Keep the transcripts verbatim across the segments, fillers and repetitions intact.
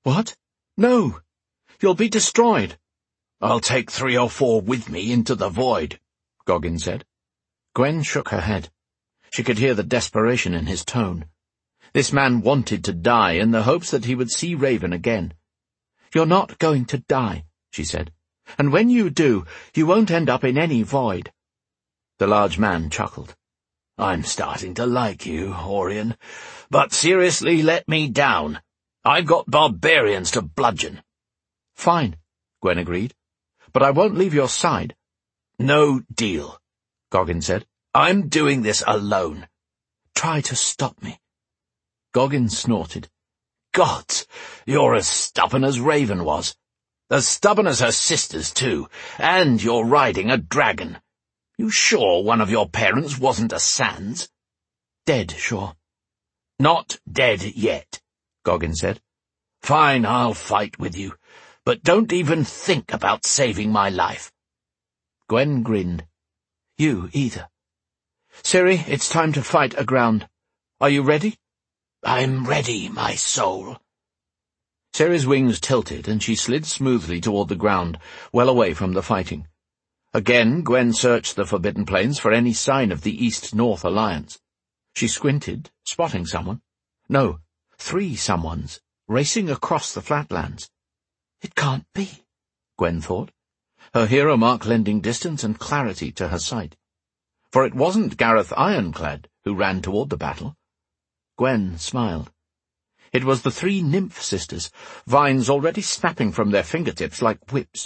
What? No! You'll be destroyed. I'll take three or four with me into the void, Goggins said. Gwen shook her head. She could hear the desperation in his tone. This man wanted to die in the hopes that he would see Raven again. You're not going to die, she said. And when you do, you won't end up in any void. The large man chuckled. I'm starting to like you, Orion. But seriously, let me down. I've got barbarians to bludgeon. Fine, Gwen agreed. But I won't leave your side. No deal, Goggins said. I'm doing this alone. Try to stop me. Goggins snorted. Gods, you're as stubborn as Raven was. As stubborn as her sisters, too. And you're riding a dragon. You sure one of your parents wasn't a Sans? Dead, sure. Not dead yet, Goggins said. Fine, I'll fight with you. But don't even think about saving my life. Gwen grinned. You either. Ciri, it's time to fight aground. Are you ready? I'm ready, my soul. Ciri's wings tilted, and she slid smoothly toward the ground, well away from the fighting. Again, Gwen searched the Forbidden Plains for any sign of the East-North alliance. She squinted, spotting someone. No, three someones, racing across the flatlands. It can't be, Gwen thought, her hero mark lending distance and clarity to her sight. For it wasn't Gareth Ironclad who ran toward the battle. Gwen smiled. It was the three nymph sisters, vines already snapping from their fingertips like whips.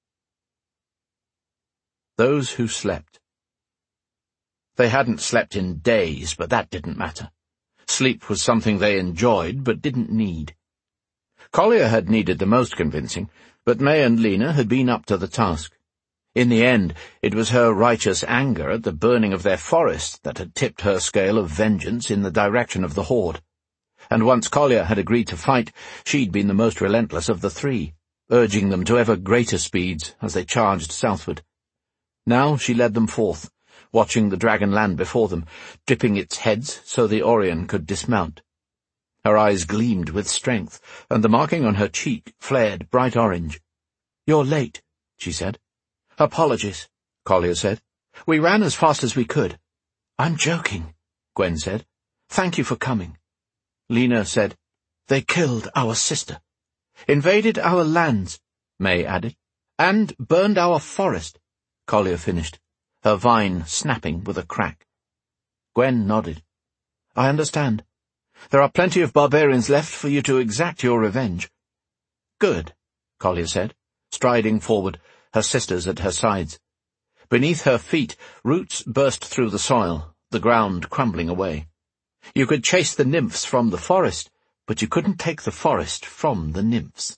Those who slept. They hadn't slept in days, but that didn't matter. Sleep was something they enjoyed, but didn't need. Collier had needed the most convincing, but May and Lena had been up to the task. In the end, it was her righteous anger at the burning of their forest that had tipped her scale of vengeance in the direction of the Horde. And once Collier had agreed to fight, she'd been the most relentless of the three, urging them to ever greater speeds as they charged southward. Now she led them forth, watching the dragon land before them, dipping its heads so the Orion could dismount. Her eyes gleamed with strength, and the marking on her cheek flared bright orange. You're late, she said. Apologies, Collier said. We ran as fast as we could. I'm joking, Gwen said. Thank you for coming. Lena said, They killed our sister. Invaded our lands, May added. And burned our forest, Collier finished, her vine snapping with a crack. Gwen nodded. I understand. There are plenty of barbarians left for you to exact your revenge. Good, Collier said, striding forward, her sisters at her sides. Beneath her feet, roots burst through the soil, the ground crumbling away. You could chase the nymphs from the forest, but you couldn't take the forest from the nymphs.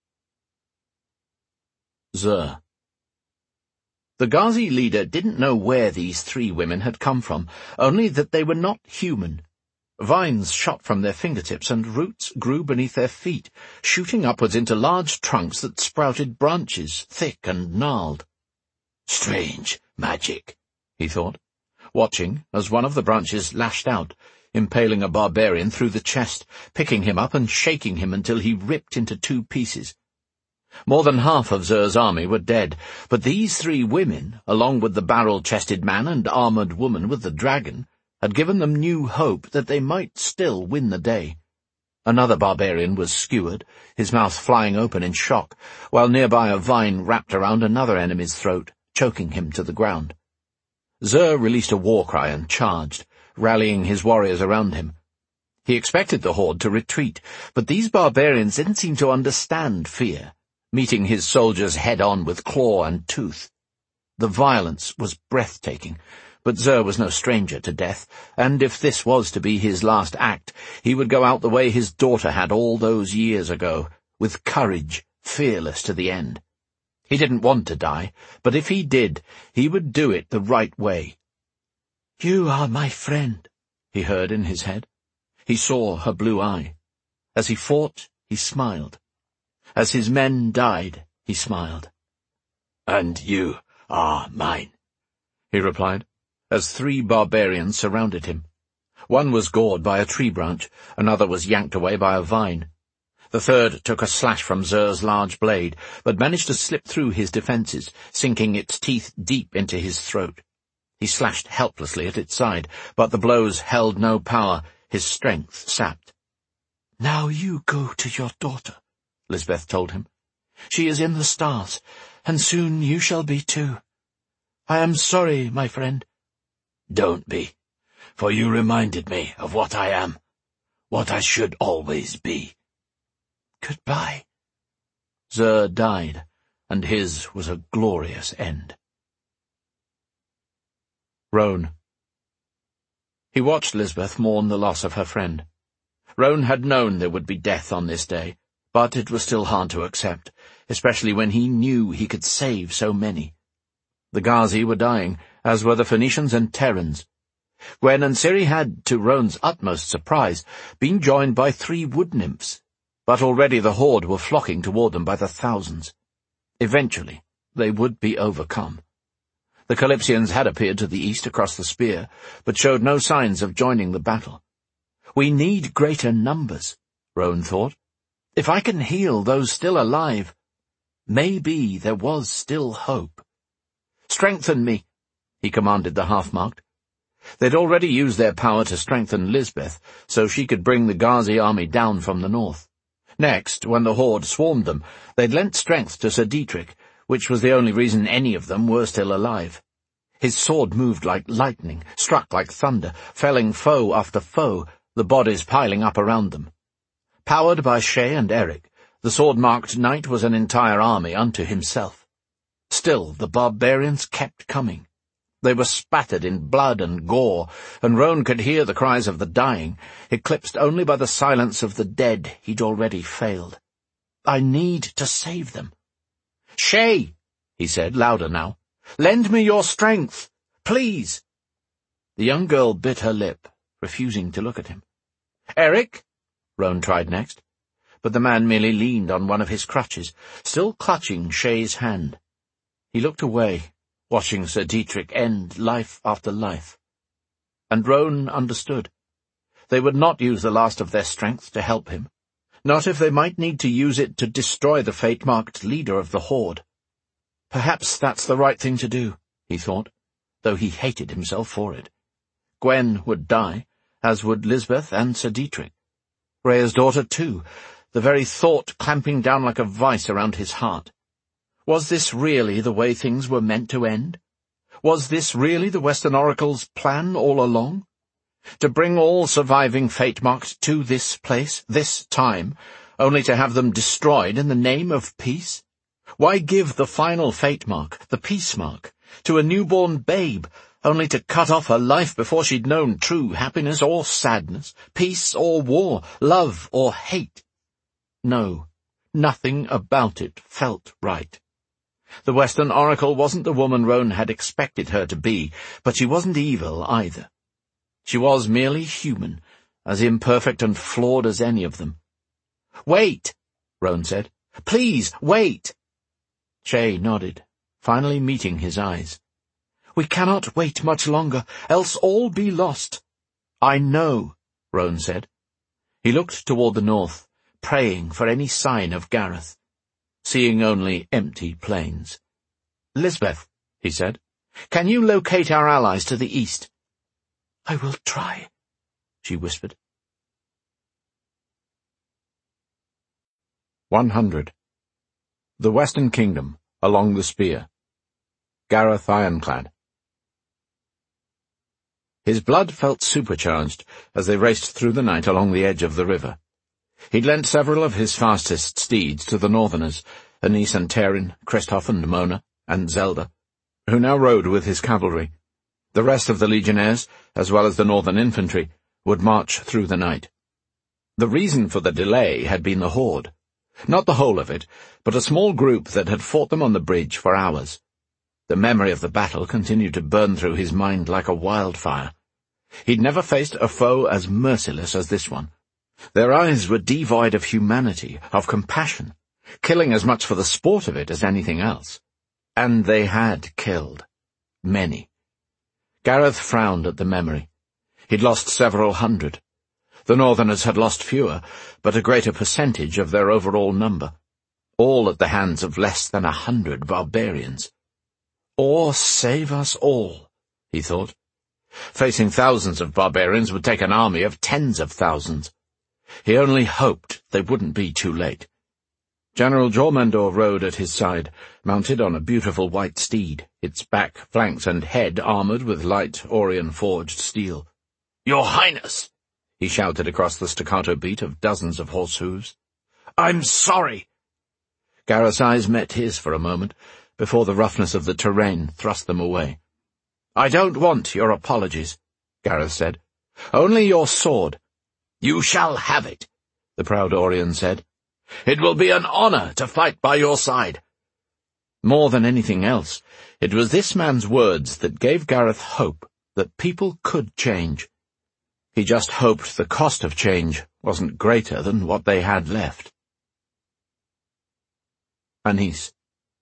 Zur. The Ghazi leader didn't know where these three women had come from, only that they were not human. Vines shot from their fingertips and roots grew beneath their feet, shooting upwards into large trunks that sprouted branches, thick and gnarled. Strange magic, he thought, watching as one of the branches lashed out, impaling a barbarian through the chest, picking him up and shaking him until he ripped into two pieces. More than half of Zur's army were dead, but these three women, along with the barrel-chested man and armoured woman with the dragon, had given them new hope that they might still win the day. Another barbarian was skewered, his mouth flying open in shock, while nearby a vine wrapped around another enemy's throat, choking him to the ground. Zur released a war cry and charged, rallying his warriors around him. He expected the horde to retreat, but these barbarians didn't seem to understand fear, meeting his soldiers head-on with claw and tooth. The violence was breathtaking, but Zur was no stranger to death, and if this was to be his last act, he would go out the way his daughter had all those years ago, with courage, fearless to the end. He didn't want to die, but if he did, he would do it the right way. "You are my friend," he heard in his head. He saw her blue eye. As he fought, he smiled. As his men died, he smiled. "And you are mine," he replied, as three barbarians surrounded him. One was gored by a tree branch, another was yanked away by a vine. The third took a slash from Zur's large blade, but managed to slip through his defences, sinking its teeth deep into his throat. He slashed helplessly at its side, but the blows held no power, his strength sapped. "Now you go to your daughter," Lisbeth told him. "She is in the stars, and soon you shall be too. I am sorry, my friend." "Don't be, for you reminded me of what I am, what I should always be." "Goodbye." Zur died, and his was a glorious end. Roan. He watched Lisbeth mourn the loss of her friend. Roan had known there would be death on this day, but it was still hard to accept, especially when he knew he could save so many. The Ghazi were dying, as were the Phoenicians and Terrans. Gwen and Ciri had, to Roan's utmost surprise, been joined by three wood-nymphs, but already the horde were flocking toward them by the thousands. Eventually, they would be overcome. The Calypsians had appeared to the east across the spear, but showed no signs of joining the battle. "We need greater numbers," Roan thought. "If I can heal those still alive, maybe there was still hope." "Strengthen me," he commanded the half-marked. They'd already used their power to strengthen Lisbeth, so she could bring the Ghazi army down from the north. Next, when the horde swarmed them, they'd lent strength to Sir Dietrich, which was the only reason any of them were still alive. His sword moved like lightning, struck like thunder, felling foe after foe, the bodies piling up around them. Powered by Shay and Eric, the sword-marked knight was an entire army unto himself. Still, the barbarians kept coming. They were spattered in blood and gore, and Roan could hear the cries of the dying, eclipsed only by the silence of the dead he'd already failed. "I need to save them." "Shay," he said, louder now, "lend me your strength, please." The young girl bit her lip, refusing to look at him. "Eric?" Roan tried next, but the man merely leaned on one of his crutches, still clutching Shay's hand. He looked away, watching Sir Dietrich end life after life. And Roan understood. They would not use the last of their strength to help him, not if they might need to use it to destroy the fate-marked leader of the horde. Perhaps that's the right thing to do, he thought, though he hated himself for it. Gwen would die, as would Lisbeth and Sir Dietrich. Rhea's daughter, too, the very thought clamping down like a vice around his heart. Was this really the way things were meant to end? Was this really the Western Oracle's plan all along? To bring all surviving fate-marked to this place, this time, only to have them destroyed in the name of peace? Why give the final fate-mark, the peace-mark, to a newborn babe, only to cut off her life before she'd known true happiness or sadness, peace or war, love or hate? No, nothing about it felt right. The Western Oracle wasn't the woman Roan had expected her to be, but she wasn't evil either. She was merely human, as imperfect and flawed as any of them. "Wait," Roan said. "Please, wait." Shay nodded, finally meeting his eyes. "We cannot wait much longer, else all be lost." "I know," Roan said. He looked toward the north, praying for any sign of Gareth, seeing only empty plains. "Lisbeth," he said, "can you locate our allies to the east?" "I will try," she whispered. One hundred. The Western Kingdom, along the spear. Gareth Ironclad. His blood felt supercharged as they raced through the night along the edge of the river. He'd lent several of his fastest steeds to the Northerners, Anise and Terin, Christoph and Mona, and Zelda, who now rode with his cavalry. The rest of the legionnaires, as well as the Northern infantry, would march through the night. The reason for the delay had been the horde. Not the whole of it, but a small group that had fought them on the bridge for hours. The memory of the battle continued to burn through his mind like a wildfire. He'd never faced a foe as merciless as this one. Their eyes were devoid of humanity, of compassion, killing as much for the sport of it as anything else. And they had killed. Many. Gareth frowned at the memory. He'd lost several hundred. The Northerners had lost fewer, but a greater percentage of their overall number, all at the hands of less than a hundred barbarians. Or save us all, he thought. Facing thousands of barbarians would take an army of tens of thousands. He only hoped they wouldn't be too late. General Jormungandr rode at his side, mounted on a beautiful white steed, its back, flanks, and head armoured with light Orion-forged steel. "Your Highness!" he shouted across the staccato beat of dozens of horse hooves. "I'm sorry!" Gareth's eyes met his for a moment, before the roughness of the terrain thrust them away. "I don't want your apologies," Gareth said. "Only your sword." "You shall have it," the proud Orion said. "It will be an honour to fight by your side." More than anything else, it was this man's words that gave Gareth hope that people could change. He just hoped the cost of change wasn't greater than what they had left. Anise.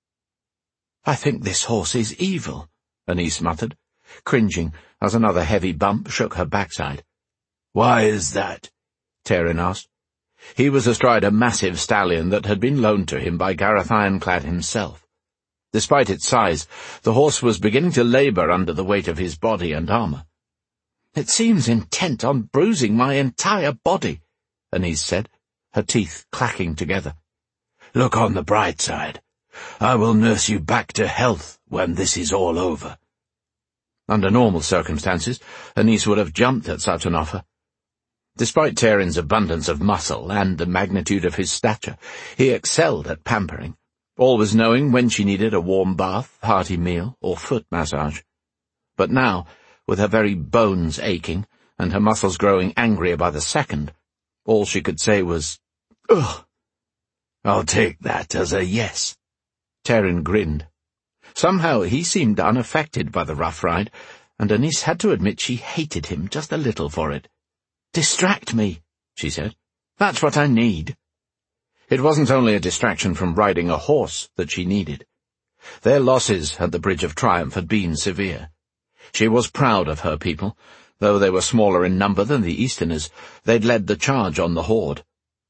"I think this horse is evil," Anise muttered, cringing as another heavy bump shook her backside. "Why is that?" Tairin asked. He was astride a massive stallion that had been loaned to him by Gareth Ironclad himself. Despite its size, the horse was beginning to labour under the weight of his body and armour. "It seems intent on bruising my entire body," Anise said, her teeth clacking together. "Look on the bright side. I will nurse you back to health when this is all over." Under normal circumstances, Anise would have jumped at such an offer. Despite Tairin's abundance of muscle and the magnitude of his stature, he excelled at pampering, always knowing when she needed a warm bath, hearty meal, or foot massage. But now, with her very bones aching, and her muscles growing angrier by the second, all she could say was, "Ugh." "I'll take that as a yes." Tairin grinned. Somehow he seemed unaffected by the rough ride, and Anise had to admit she hated him just a little for it. "Distract me," she said. "That's what I need." It wasn't only a distraction from riding a horse that she needed. Their losses at the Bridge of Triumph had been severe. She was proud of her people. Though they were smaller in number than the Easterners, they'd led the charge on the horde.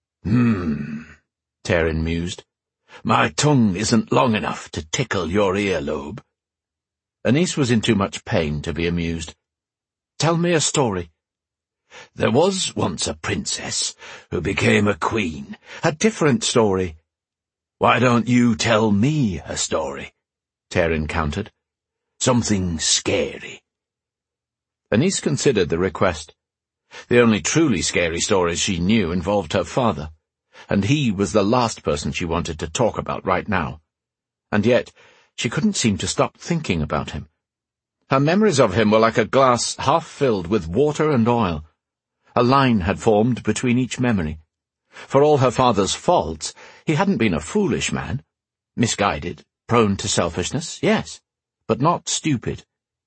Hmm, Tairin mused. "My tongue isn't long enough to tickle your earlobe." Anise was in too much pain to be amused. "Tell me a story." "There was once a princess who became a queen." "A different story." "Why don't you tell me a story?" Tairin countered. "Something scary." Anise considered the request. The only truly scary stories she knew involved her father, and he was the last person she wanted to talk about right now. And yet, she couldn't seem to stop thinking about him. Her memories of him were like a glass half filled with water and oil. A line had formed between each memory. For all her father's faults, he hadn't been a foolish man. Misguided, prone to selfishness, yes, but not stupid.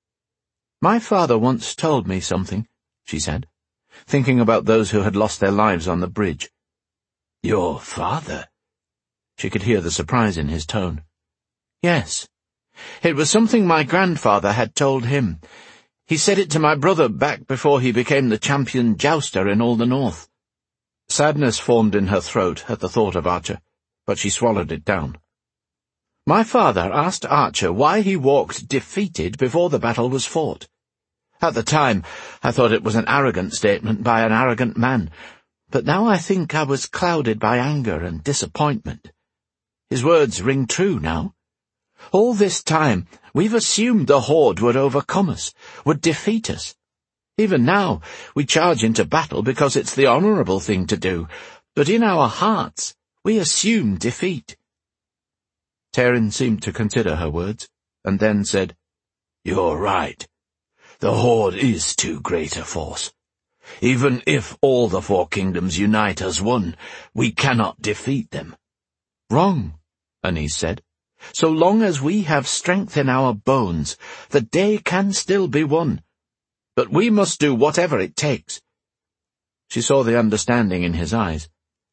"My father once told me something," she said, thinking about those who had lost their lives on the bridge. "Your father?" She could hear the surprise in his tone. "Yes. It was something my grandfather had told him. He said it to my brother back before he became the champion jouster in all the North." Sadness formed in her throat at the thought of Archer, but she swallowed it down. "My father asked Archer why he walked defeated before the battle was fought. At the time, I thought it was an arrogant statement by an arrogant man, but now I think I was clouded by anger and disappointment. His words ring true now. All this time, we've assumed the horde would overcome us, would defeat us. Even now, we charge into battle because it's the honourable thing to do, but in our hearts, we assume defeat." Tairin seemed to consider her words, and then said, "You're right. The horde is too great a force. Even if all the four kingdoms unite as one, we cannot defeat them." "Wrong," Anise said. "So long as we have strength in our bones, the day can still be won. But we must do whatever it takes." She saw the understanding in his eyes.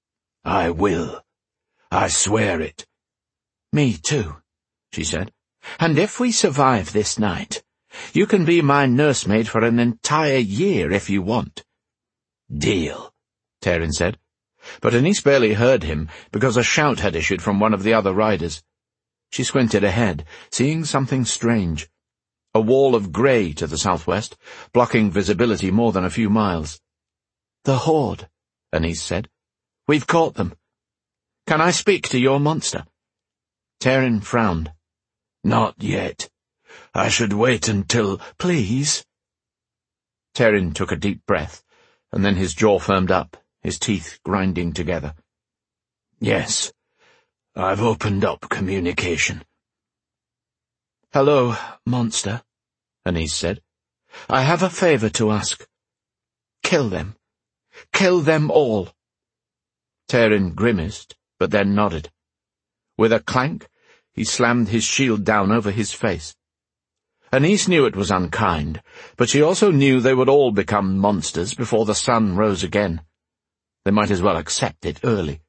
"I will. I swear it." "Me too," she said. "And if we survive this night, you can be my nursemaid for an entire year if you want." Deal, Terin said, but Anise barely heard him because a shout had issued from one of the other riders. She squinted ahead, seeing something strange. A wall of grey to the southwest, blocking visibility more than a few miles. "The Horde," Anise said. "We've caught them. Can I speak to your monster?" Terin frowned. Not yet. I should wait until— Please? Terin took a deep breath, and then his jaw firmed up, his teeth grinding together. Yes, I've opened up communication. "Hello, monster," Anise said. "I have a favor to ask. Kill them. Kill them all." Terin grimaced, but then nodded. With a clank, he slammed his shield down over his face. Anise knew it was unkind, but she also knew they would all become monsters before the sun rose again. They might as well accept it early.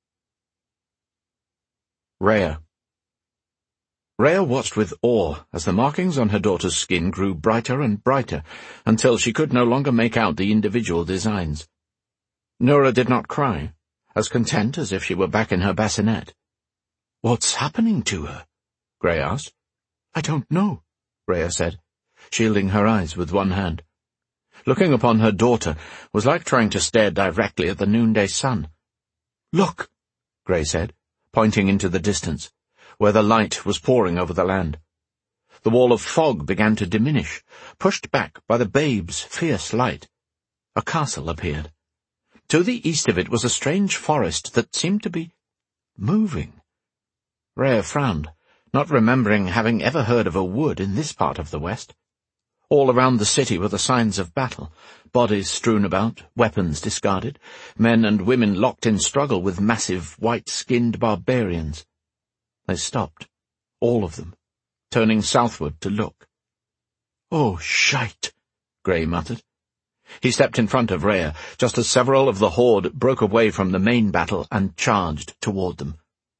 Rhea. Rhea watched with awe as the markings on her daughter's skin grew brighter and brighter, until she could no longer make out the individual designs. Nura did not cry, as content as if she were back in her bassinet. "What's happening to her?" Grey asked. "I don't know," Rhea said, shielding her eyes with one hand. Looking upon her daughter was like trying to stare directly at the noonday sun. "Look," Grey said, pointing into the distance, where the light was pouring over the land. The wall of fog began to diminish, pushed back by the babe's fierce light. A castle appeared. To the east of it was a strange forest that seemed to be moving. Rhea frowned, not remembering having ever heard of a wood in this part of the west. All around the city were the signs of battle, bodies strewn about, weapons discarded, men and women locked in struggle with massive, white-skinned barbarians. They stopped, all of them, turning southward to look. "Oh, shite," Grey muttered. He stepped in front of Rhea, just as several of the Horde broke away from the main battle and charged toward them.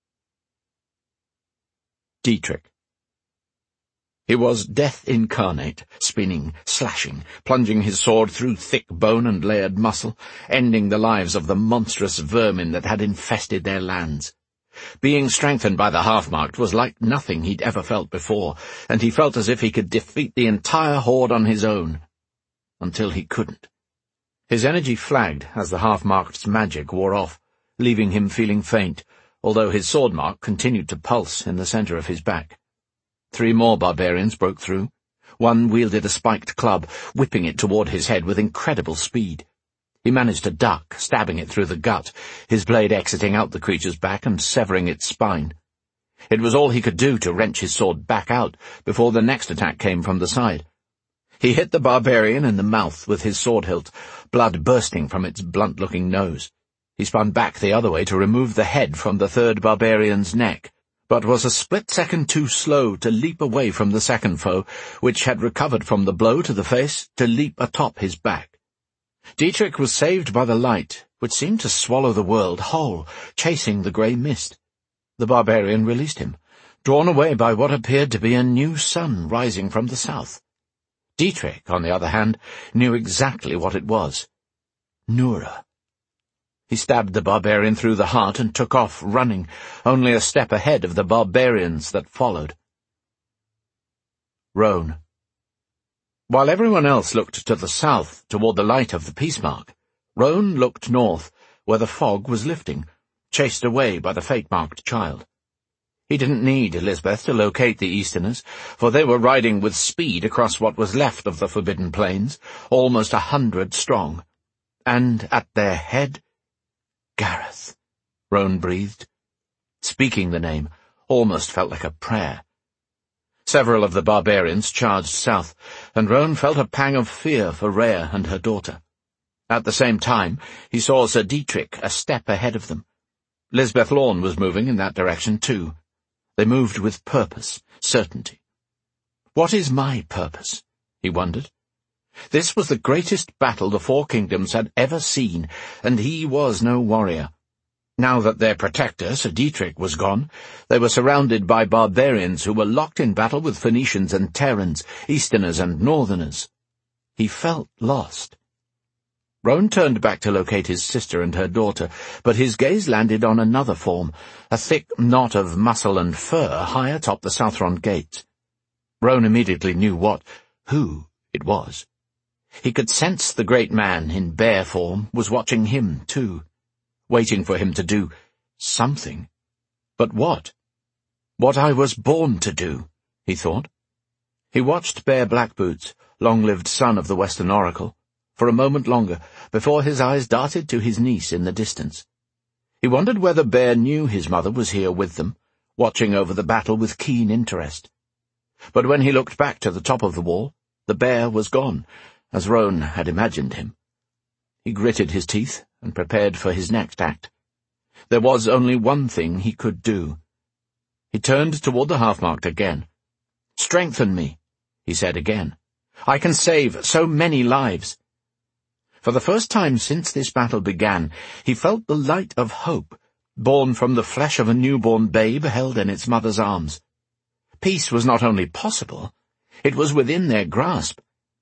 Dietrich. He was death incarnate, spinning, slashing, plunging his sword through thick bone and layered muscle, ending the lives of the monstrous vermin that had infested their lands. Being strengthened by the half-marked was like nothing he'd ever felt before, and he felt as if he could defeat the entire Horde on his own. Until he couldn't. His energy flagged as the half-marked's magic wore off, leaving him feeling faint, although his sword mark continued to pulse in the center of his back. Three more barbarians broke through. One wielded a spiked club, whipping it toward his head with incredible speed. He managed to duck, stabbing it through the gut, his blade exiting out the creature's back and severing its spine. It was all he could do to wrench his sword back out before the next attack came from the side. He hit the barbarian in the mouth with his sword hilt, blood bursting from its blunt-looking nose. He spun back the other way to remove the head from the third barbarian's neck, but was a split second too slow to leap away from the second foe, which had recovered from the blow to the face to leap atop his back. Dietrich was saved by the light, which seemed to swallow the world whole, chasing the grey mist. The barbarian released him, drawn away by what appeared to be a new sun rising from the south. Dietrich, on the other hand, knew exactly what it was. Nura. He stabbed the barbarian through the heart and took off, running, only a step ahead of the barbarians that followed. Roan. While everyone else looked to the south, toward the light of the peace mark, Roan looked north, where the fog was lifting, chased away by the fate-marked child. He didn't need Elizabeth to locate the Easterners, for they were riding with speed across what was left of the Forbidden Plains, almost a hundred strong. And at their head, Gareth, Roan breathed. Speaking the name almost felt like a prayer. Several of the barbarians charged south, and Roan felt a pang of fear for Rhea and her daughter. At the same time, he saw Sir Dietrich a step ahead of them. Lisbeth Lorne was moving in that direction too. They moved with purpose, certainty. What is my purpose? He wondered. This was the greatest battle the Four Kingdoms had ever seen, and he was no warrior. Now that their protector, Sir Dietrich, was gone, they were surrounded by barbarians who were locked in battle with Phoenicians and Terrans, Easterners and Northerners. He felt lost. Roan turned back to locate his sister and her daughter, but his gaze landed on another form, a thick knot of muscle and fur high atop the Southron gates. Roan immediately knew what, who, it was. He could sense the great man in bear form was watching him, too, waiting for him to do something. But what? What I was born to do, he thought. He watched Bear Blackboots, long-lived son of the Western Oracle, for a moment longer, before his eyes darted to his niece in the distance. He wondered whether Bear knew his mother was here with them, watching over the battle with keen interest. But when he looked back to the top of the wall, the bear was gone, as Roan had imagined him. He gritted his teeth and prepared for his next act. There was only one thing he could do. He turned toward the half-marked again. "Strengthen me," he said again. "I can save so many lives." For the first time since this battle began, he felt the light of hope, born from the flesh of a newborn babe held in its mother's arms. Peace was not only possible, it was within their grasp.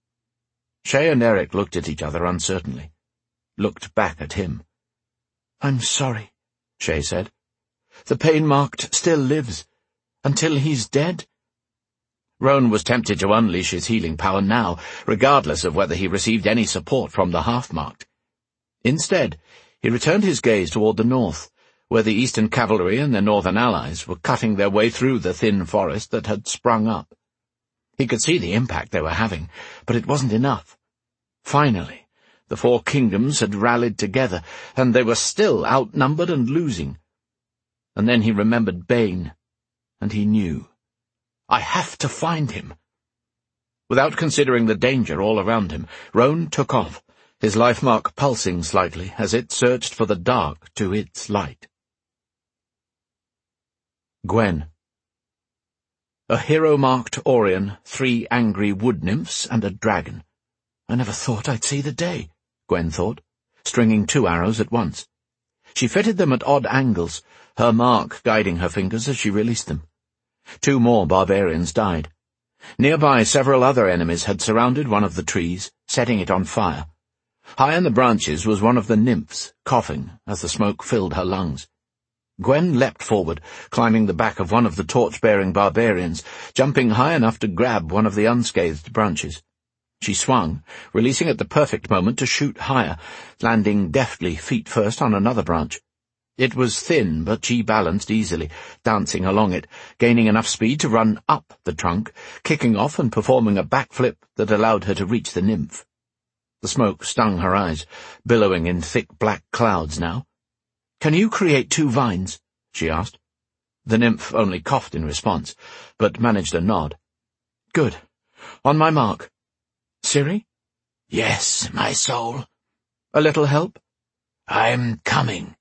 Shay and Eric looked at each other uncertainly, looked back at him. "I'm sorry," Shay said. "The pain-marked still lives. Until he's dead?" Roan was tempted to unleash his healing power now, regardless of whether he received any support from the half-marked. Instead, he returned his gaze toward the north, where the Eastern Cavalry and their northern allies were cutting their way through the thin forest that had sprung up. He could see the impact they were having, but it wasn't enough. Finally, the four kingdoms had rallied together, and they were still outnumbered and losing. And then he remembered Bane, and he knew. I have to find him. Without considering the danger all around him, Roan took off, his life mark pulsing slightly as it searched for the dark to its light. Gwen. A hero-marked Orion, three angry wood-nymphs, and a dragon. I never thought I'd see the day, Gwen thought, stringing two arrows at once. She fitted them at odd angles, her mark guiding her fingers as she released them. Two more barbarians died. Nearby, several other enemies had surrounded one of the trees, setting it on fire. High in the branches was one of the nymphs, coughing as the smoke filled her lungs. Gwen leapt forward, climbing the back of one of the torch-bearing barbarians, jumping high enough to grab one of the unscathed branches. She swung, releasing at the perfect moment to shoot higher, landing deftly feet first on another branch. It was thin, but she balanced easily, dancing along it, gaining enough speed to run up the trunk, kicking off and performing a backflip that allowed her to reach the nymph. The smoke stung her eyes, billowing in thick black clouds now. "Can you create two vines?" she asked. The nymph only coughed in response, but managed a nod. "Good. On my mark. Ciri?" "Yes, my soul." "A little help?" "I'm coming."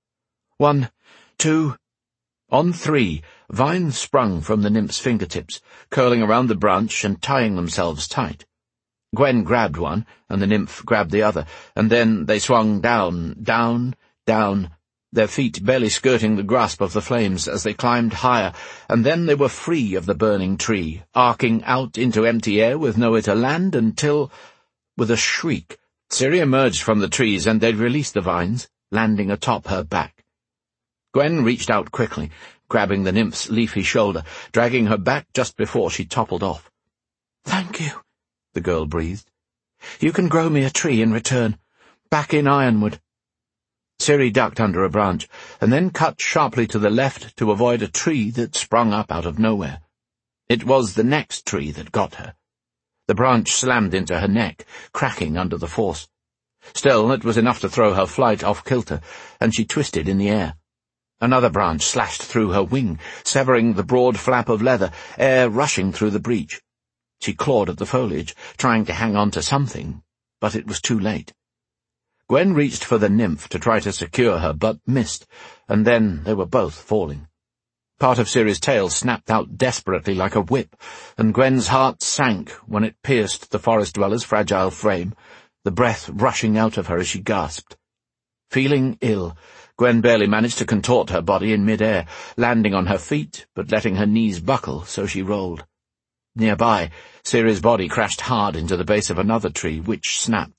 One, two... On three, vines sprung from the nymph's fingertips, curling around the branch and tying themselves tight. Gwen grabbed one, and the nymph grabbed the other, and then they swung down, down, down, their feet barely skirting the grasp of the flames as they climbed higher, and then they were free of the burning tree, arcing out into empty air with nowhere to land until, with a shriek, Ciri emerged from the trees and they'd released the vines, landing atop her back. Gwen reached out quickly, grabbing the nymph's leafy shoulder, dragging her back just before she toppled off. "Thank you," the girl breathed. "You can grow me a tree in return, back in Ironwood." Ciri ducked under a branch, and then cut sharply to the left to avoid a tree that sprung up out of nowhere. It was the next tree that got her. The branch slammed into her neck, cracking under the force. Still, it was enough to throw her flight off kilter, and she twisted in the air. Another branch slashed through her wing, severing the broad flap of leather, air rushing through the breach. She clawed at the foliage, trying to hang on to something, but it was too late. Gwen reached for the nymph to try to secure her, but missed, and then they were both falling. Part of Ciri's tail snapped out desperately like a whip, and Gwen's heart sank when it pierced the forest dweller's fragile frame, the breath rushing out of her as she gasped. Feeling ill, Gwen barely managed to contort her body in mid-air, landing on her feet, but letting her knees buckle, so she rolled. Nearby, Ciri's body crashed hard into the base of another tree, which snapped,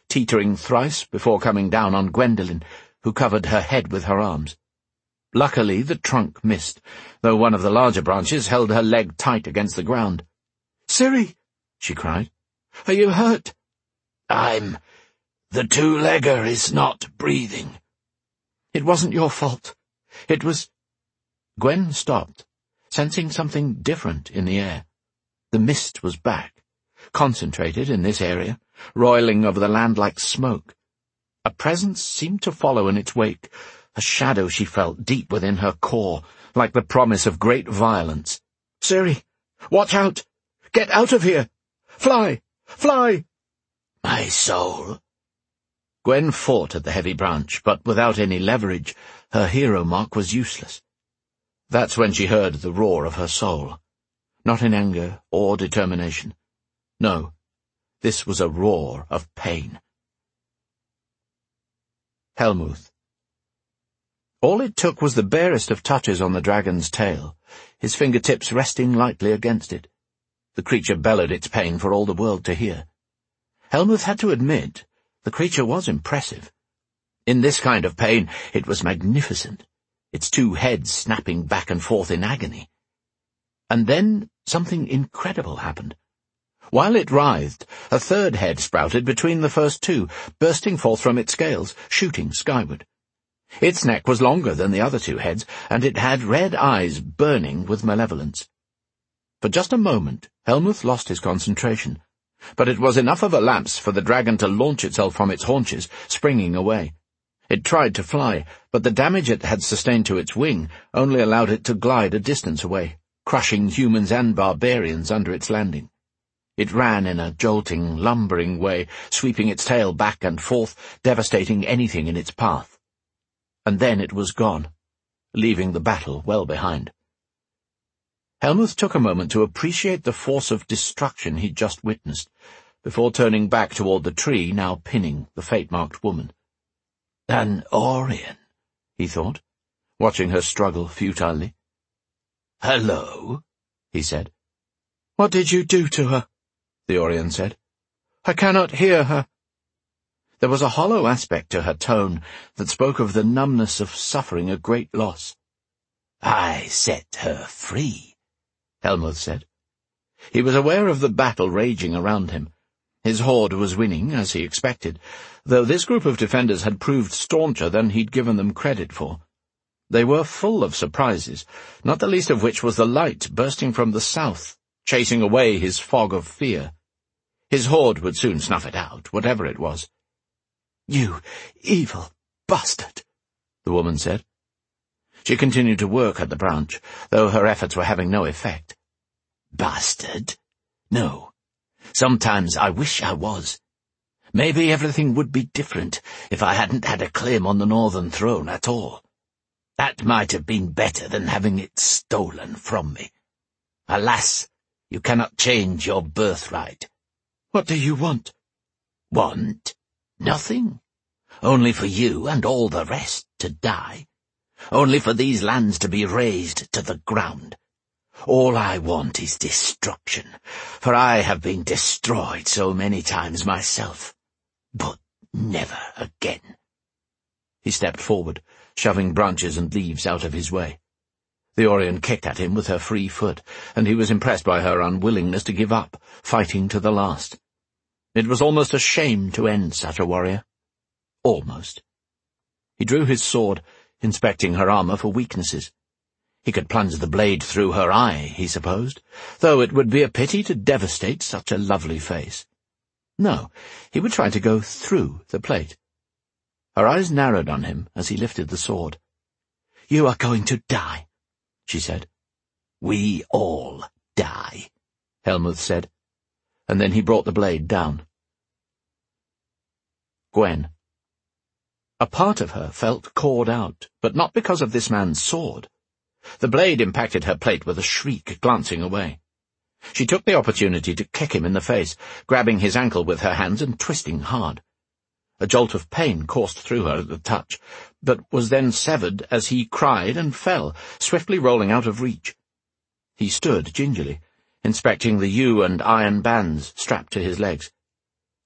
teetering thrice before coming down on Gwendolen, who covered her head with her arms. Luckily, the trunk missed, though one of the larger branches held her leg tight against the ground. "Ciri!" she cried. "Are you hurt?" I'm... the two-legger is not breathing." "It wasn't your fault. It was—" Gwen stopped, sensing something different in the air. The mist was back, concentrated in this area, roiling over the land like smoke. A presence seemed to follow in its wake, a shadow she felt deep within her core, like the promise of great violence. "Ciri! Watch out! Get out of here! Fly! Fly!" "My soul." Gwen fought at the heavy branch, but without any leverage, her hero mark was useless. That's when she heard the roar of her soul. Not in anger or determination. No, this was a roar of pain. Helmuth. All it took was the barest of touches on the dragon's tail, his fingertips resting lightly against it. The creature bellowed its pain for all the world to hear. Helmuth had to admit, the creature was impressive. In this kind of pain, it was magnificent, its two heads snapping back and forth in agony. And then something incredible happened. While it writhed, a third head sprouted between the first two, bursting forth from its scales, shooting skyward. Its neck was longer than the other two heads, and it had red eyes burning with malevolence. For just a moment, Helmuth lost his concentration, but it was enough of a lapse for the dragon to launch itself from its haunches, springing away. It tried to fly, but the damage it had sustained to its wing only allowed it to glide a distance away, crushing humans and barbarians under its landing. It ran in a jolting, lumbering way, sweeping its tail back and forth, devastating anything in its path. And then it was gone, leaving the battle well behind. Helmuth took a moment to appreciate the force of destruction he'd just witnessed, before turning back toward the tree now pinning the fate-marked woman. "An Aurian," he thought, watching her struggle futilely. "Hello," he said. "What did you do to her?" the Aurian said. "I cannot hear her." There was a hollow aspect to her tone that spoke of the numbness of suffering a great loss. "I set her free," Helmuth said. He was aware of the battle raging around him. His horde was winning, as he expected, though this group of defenders had proved stauncher than he'd given them credit for. They were full of surprises, not the least of which was the light bursting from the south, chasing away his fog of fear. His horde would soon snuff it out, whatever it was. "You evil bastard," the woman said. She continued to work at the branch, though her efforts were having no effect. "Bastard? No. Sometimes I wish I was. Maybe everything would be different if I hadn't had a claim on the Northern Throne at all. That might have been better than having it stolen from me. Alas, you cannot change your birthright." "What do you want?" "Want? Nothing. Only for you and all the rest to die. Only for these lands to be razed to the ground. All I want is destruction, for I have been destroyed so many times myself. But never again." He stepped forward, shoving branches and leaves out of his way. The Aurian kicked at him with her free foot, and he was impressed by her unwillingness to give up, fighting to the last. It was almost a shame to end such a warrior. Almost. He drew his sword, inspecting her armor for weaknesses. He could plunge the blade through her eye, he supposed, though it would be a pity to devastate such a lovely face. No, he would try to go through the plate. Her eyes narrowed on him as he lifted the sword. "You are going to die," she said. "We all die," Helmuth said, and then he brought the blade down. Gwen. A part of her felt cawed out, but not because of this man's sword. The blade impacted her plate with a shriek, glancing away. She took the opportunity to kick him in the face, grabbing his ankle with her hands and twisting hard. A jolt of pain coursed through her at the touch, but was then severed as he cried and fell, swiftly rolling out of reach. He stood gingerly, inspecting the yew and iron bands strapped to his legs.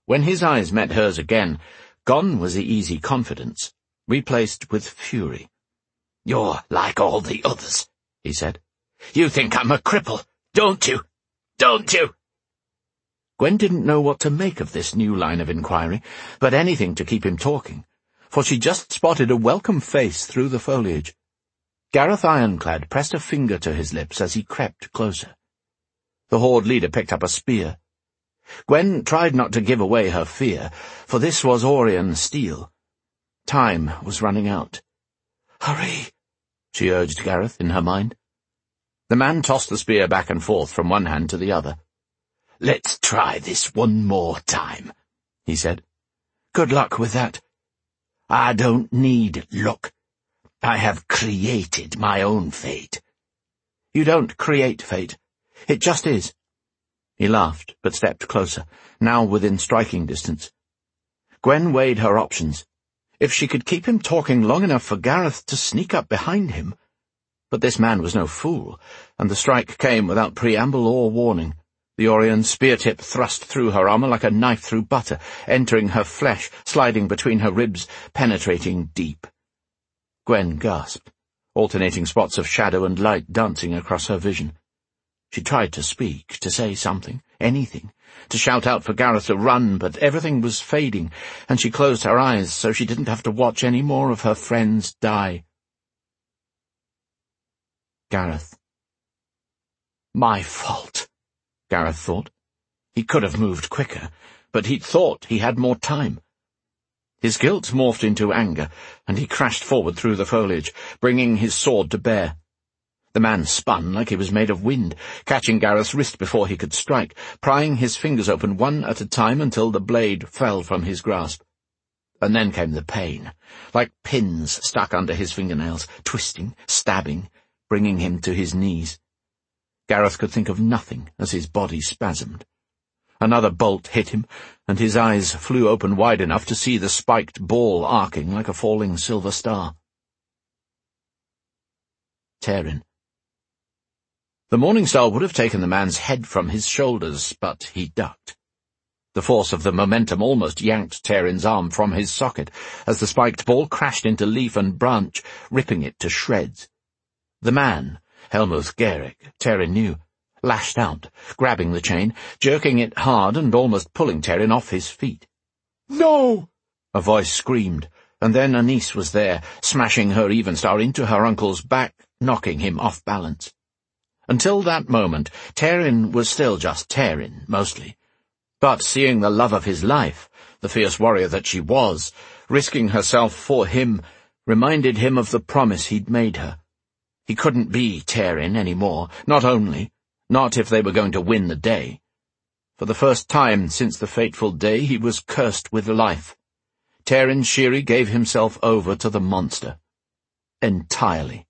When his eyes met hers again, gone was the easy confidence, replaced with fury. "You're like all the others," he said. "You think I'm a cripple, don't you? Don't you?" Gwen didn't know what to make of this new line of inquiry, but anything to keep him talking, for she just spotted a welcome face through the foliage. Gareth Ironclad pressed a finger to his lips as he crept closer. The horde leader picked up a spear. Gwen tried not to give away her fear, for this was Aurian steel. Time was running out. "Hurry," she urged Gareth in her mind. The man tossed the spear back and forth from one hand to the other. "Let's try this one more time," he said. "Good luck with that." "I don't need luck. I have created my own fate." "You don't create fate. It just is." He laughed, but stepped closer, now within striking distance. Gwen weighed her options. If she could keep him talking long enough for Gareth to sneak up behind him. But this man was no fool, and the strike came without preamble or warning. The Aurian spear tip thrust through her armor like a knife through butter, entering her flesh, sliding between her ribs, penetrating deep. Gwen gasped, alternating spots of shadow and light dancing across her vision. She tried to speak, to say something, anything, to shout out for Gareth to run, but everything was fading, and she closed her eyes so she didn't have to watch any more of her friends die. Gareth. My fault, Gareth thought. He could have moved quicker, but he'd thought he had more time. His guilt morphed into anger, and he crashed forward through the foliage, bringing his sword to bear. The man spun like he was made of wind, catching Gareth's wrist before he could strike, prying his fingers open one at a time until the blade fell from his grasp. And then came the pain, like pins stuck under his fingernails, twisting, stabbing, bringing him to his knees. Gareth could think of nothing as his body spasmed. Another bolt hit him, and his eyes flew open wide enough to see the spiked ball arcing like a falling silver star. Tairyn. The Morning Star would have taken the man's head from his shoulders, but he ducked. The force of the momentum almost yanked Tairyn's arm from his socket as the spiked ball crashed into leaf and branch, ripping it to shreds. The man, Helmuth Garrick, Tairyn knew, lashed out, grabbing the chain, jerking it hard and almost pulling Tairyn off his feet. "No!" a voice screamed, and then Anise was there, smashing her Evenstar into her uncle's back, knocking him off balance. Until that moment, Tairyn was still just Tairyn, mostly. But seeing the love of his life, the fierce warrior that she was, risking herself for him, reminded him of the promise he'd made her. He couldn't be Tairyn any more, not only, not if they were going to win the day. For the first time since the fateful day, he was cursed with life. Tairyn Shiri gave himself over to the monster. Entirely.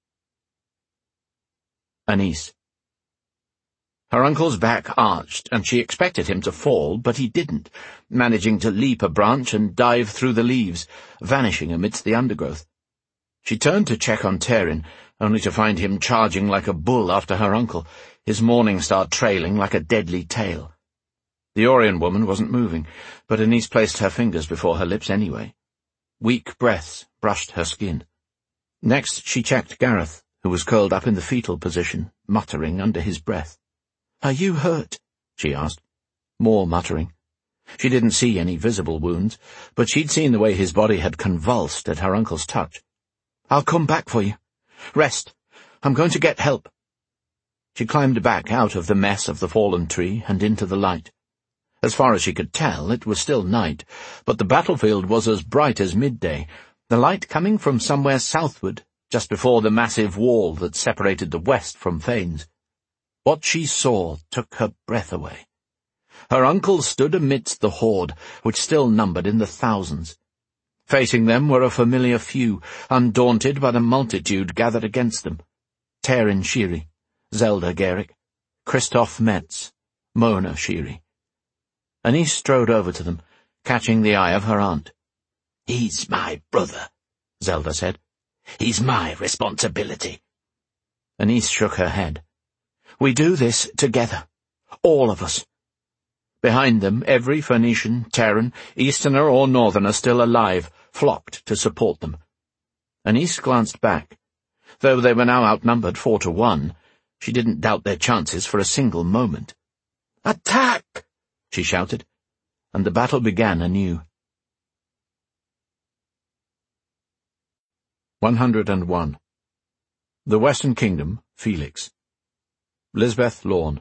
Anise. Her uncle's back arched, and she expected him to fall, but he didn't, managing to leap a branch and dive through the leaves, vanishing amidst the undergrowth. She turned to check on Tairyn, only to find him charging like a bull after her uncle, his Morning Star trailing like a deadly tail. The Aurian woman wasn't moving, but Anise placed her fingers before her lips anyway. Weak breaths brushed her skin. Next she checked Gareth, who was curled up in the fetal position, muttering under his breath. "Are you hurt?" she asked. More muttering. She didn't see any visible wounds, but she'd seen the way his body had convulsed at her uncle's touch. "I'll come back for you. Rest. I'm going to get help." She climbed back out of the mess of the fallen tree and into the light. As far as she could tell, it was still night, but the battlefield was as bright as midday, the light coming from somewhere southward, just before the massive wall that separated the west from Fanes. What she saw took her breath away. Her uncle stood amidst the horde, which still numbered in the thousands. Facing them were a familiar few, undaunted by the multitude gathered against them. Tairyn Shiri, Zelda Garrick, Christoph Metz, Mona Shiri. Anise strode over to them, catching the eye of her aunt. "He's my brother," Zelda said. "He's my responsibility." Anise shook her head. "We do this together, all of us." Behind them, every Phoenician, Terran, Easterner or Northerner still alive flocked to support them. Anise glanced back. Though they were now outnumbered four to one, she didn't doubt their chances for a single moment. "Attack!" she shouted, and the battle began anew. one hundred and one. The Western Kingdom, Felix. Lisbeth Lorne.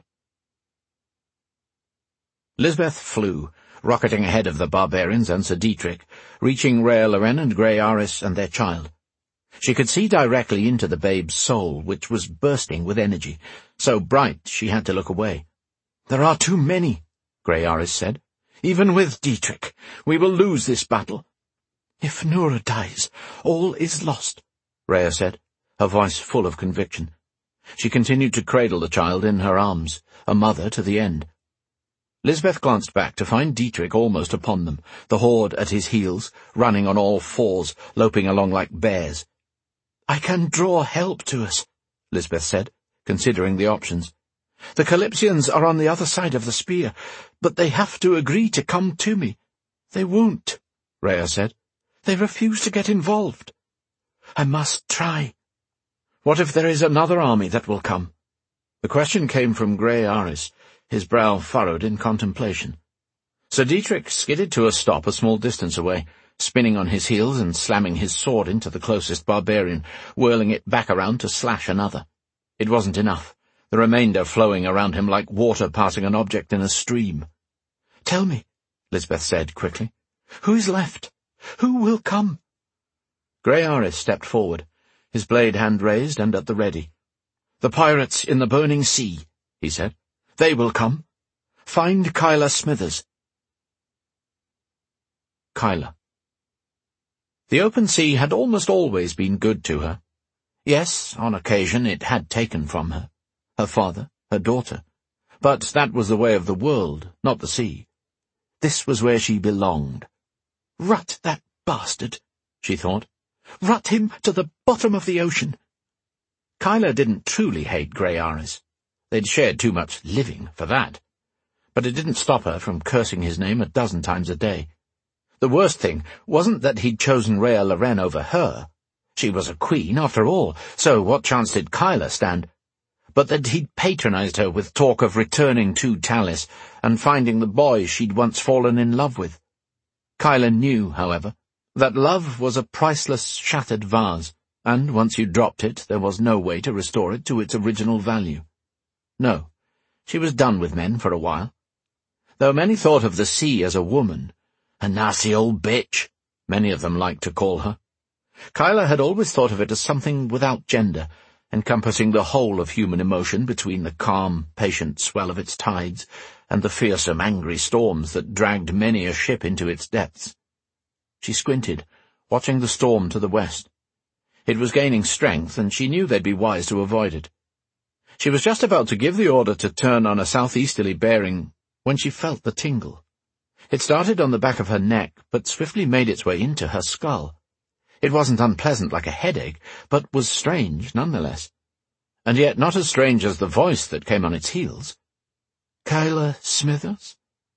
Lisbeth flew, rocketing ahead of the barbarians and Sir Dietrich, reaching Rhea Loren and Grey Aris and their child. She could see directly into the babe's soul, which was bursting with energy, so bright she had to look away. "There are too many," Grey Aris said. "Even with Dietrich, we will lose this battle." "If Nura dies, all is lost," Rhea said, her voice full of conviction. She continued to cradle the child in her arms, a mother to the end. Lisbeth glanced back to find Dietrich almost upon them, the horde at his heels, running on all fours, loping along like bears. "I can draw help to us," Lisbeth said, considering the options. "The Calypsians are on the other side of the spear, but they have to agree to come to me." "They won't," Rhea said. "They refuse to get involved." "I must try." "What if there is another army that will come?" The question came from Grey Aris, his brow furrowed in contemplation. Sir Dietrich skidded to a stop a small distance away, spinning on his heels and slamming his sword into the closest barbarian, whirling it back around to slash another. It wasn't enough, the remainder flowing around him like water passing an object in a stream. "Tell me," Lisbeth said quickly. "Who is left? Who will come?" Grey Aris stepped forward, his blade hand raised and at the ready. "The pirates in the burning sea," he said. "They will come. Find Kyla Smithers." Kyla. The open sea had almost always been good to her. Yes, on occasion it had taken from her, her father, her daughter. But that was the way of the world, not the sea. This was where she belonged. "Rut that bastard," she thought. "Rut him to the bottom of the ocean." Kyla didn't truly hate Grey Aris. They'd shared too much living for that. But it didn't stop her from cursing his name a dozen times a day. The worst thing wasn't that he'd chosen Rhea Loren over her. She was a queen, after all, so what chance did Kyla stand? But that he'd patronized her with talk of returning to Talis and finding the boy she'd once fallen in love with. Kyla knew, however, that love was a priceless shattered vase, and once you dropped it, there was no way to restore it to its original value. No, she was done with men for a while. Though many thought of the sea as a woman, a nasty old bitch, many of them liked to call her, Kyla had always thought of it as something without gender, encompassing the whole of human emotion between the calm, patient swell of its tides and the fearsome, angry storms that dragged many a ship into its depths. She squinted, watching the storm to the west. It was gaining strength, and she knew they'd be wise to avoid it. She was just about to give the order to turn on a southeasterly bearing when she felt the tingle. It started on the back of her neck, but swiftly made its way into her skull. It wasn't unpleasant like a headache, but was strange nonetheless. And yet not as strange as the voice that came on its heels. "Kyla Smithers?"